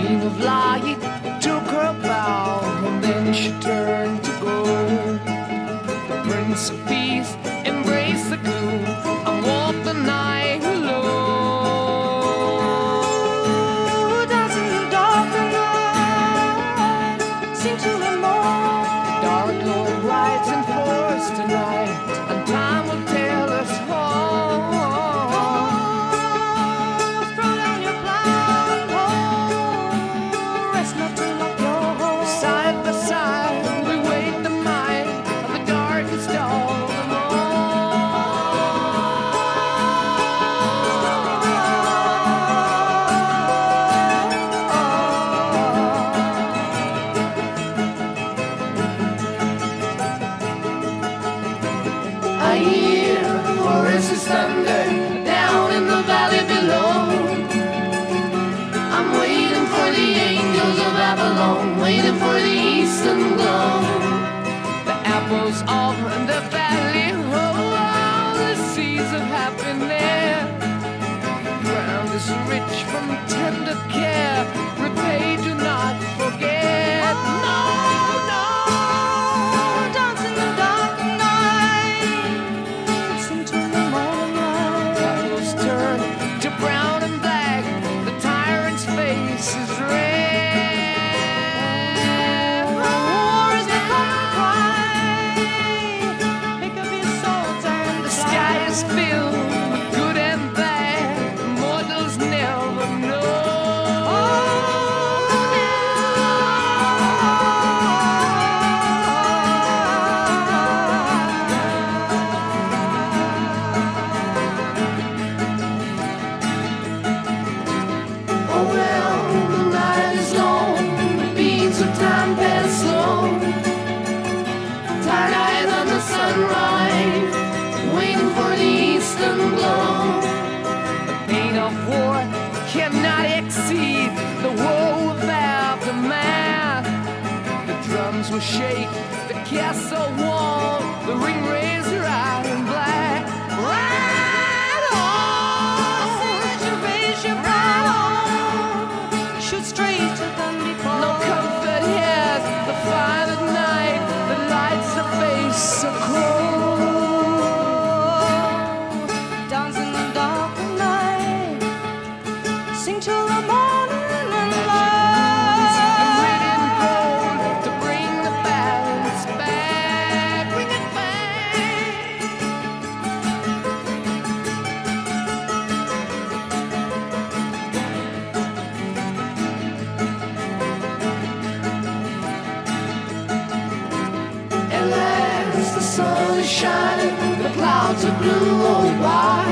queen of light took her bow, and then she turned to go. The prince of peace embraced the gloom and walked the night alone. Dancing in the dark of night, sing to the morn. Dark Lord rides in force tonight, and time will tell us all. Throw down your plow and hoe, rest not to lock your hole. Side by side, we wait the might of the darkest of them all. I hear Horace's thunder down in the valley below. I'm waiting for the angels of Avalon, waiting for the eastern glow. The apples of the valley, oh, the seeds of happiness. Ground is rich from tender care, repay, do not forget. No, no. Dance in the dark of night, sing to the morning light. Apples turn to brown and black, the tyrant's face is red. War is the common cry, pick up your swords and The sky is filled with good and bad, mortals never know. Oh well, the night is long, the beats of time pass slow. Tired eyes on the sunrise, waiting for the eastern glow. The pain of war cannot exceed the woe of aftermath. The drums will shake, the castle wall, the ring razor iron black. Ride on! Raise your brow, shoot straight to Dundee Fall. No comfort here, the fire at night, the lights of face so cold. Dance in the dark of night, sing till the morning and light. Red and gold to bring the balance back, bring it back. At last the sun is shining, the clouds are blue, oh why?